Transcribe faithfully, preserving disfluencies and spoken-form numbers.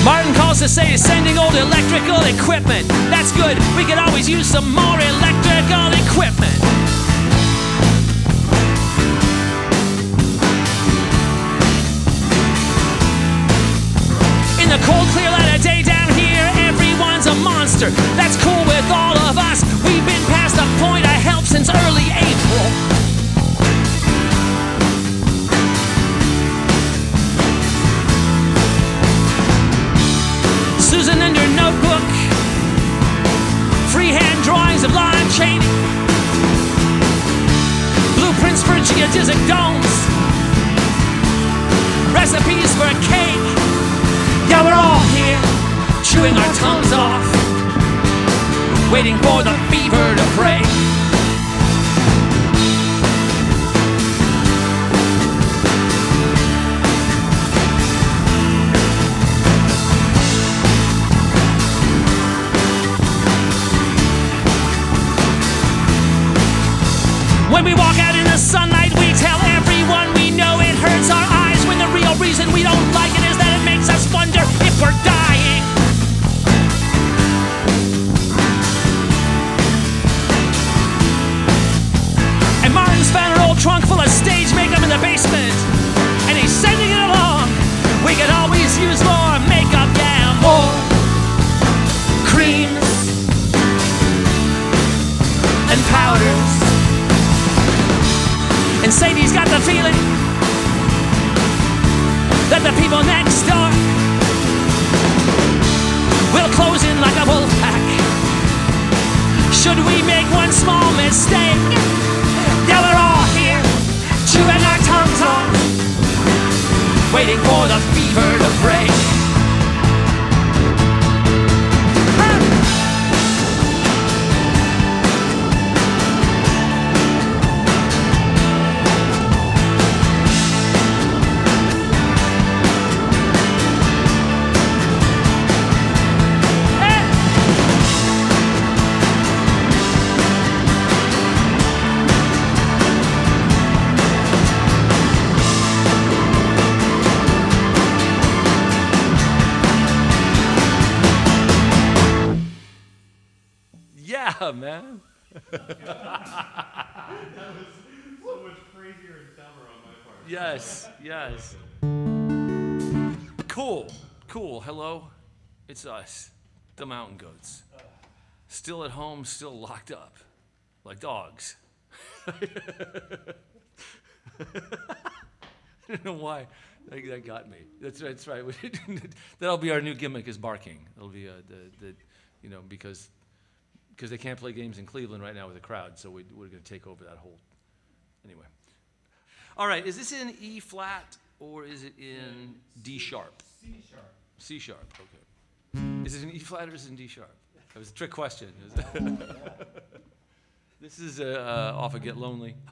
Martin calls to say he's sending old electrical equipment. That's good, we could always use some more electrical equipment. In the cold, clear light of day down here, everyone's a monster. That's cool with all of us. We've been past the point of help since early April. Susan and your notebook, freehand drawings of Lon Chaney, blueprints for geodesic domes, recipes for a cake. Yeah, we're all here, chewing our tongues off, waiting for the fever to break. When we walk out in the sunlight, we tell everyone we know it hurts our eyes, when the real reason we don't like it is that it makes us wonder if we're dying. And Martin's found an old trunk full of stage makeup in the basement, and he's sending it along. We could always use more makeup, yeah, more creams and powders. And Sadie's got the feeling that the people next door will close in like a wolf pack should we make one small mistake. Yeah, we're all here, chewing our tongues off, waiting for the fever to break. Yeah, man. That was so much crazier and dumber on my part. Yes, yes. Cool, cool. Hello, it's us, the Mountain Goats. Still at home, still locked up, like dogs. I don't know why. That, that got me. That's that's right. That'll be our new gimmick, is barking. It'll be uh, the the, you know, because. Because they can't play games in Cleveland right now with a crowd, so we, we're going to take over that whole. Anyway. All right, is this in E flat or is it in D sharp? C sharp. C sharp, okay. Is it in E flat or is it in D sharp? That was a trick question. This is uh, uh, off of Get Lonely.